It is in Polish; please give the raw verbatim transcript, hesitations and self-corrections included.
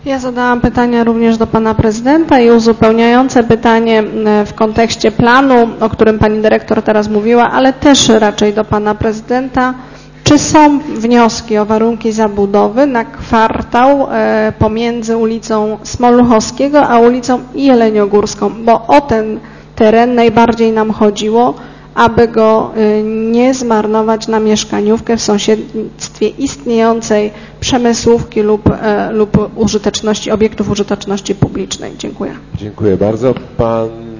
Ja zadałam pytania również do pana prezydenta i uzupełniające pytanie w kontekście planu, o którym pani dyrektor teraz mówiła, ale też raczej do pana prezydenta. Czy są wnioski o warunki zabudowy na kwartał pomiędzy ulicą Smoluchowskiego a ulicą Jeleniogórską? Bo o ten teren najbardziej nam chodziło, aby go nie zmarnować na mieszkaniówkę w sąsiedztwie istniejącej przemysłówki lub, lub użyteczności, obiektów użyteczności publicznej. Dziękuję. Dziękuję bardzo. Pan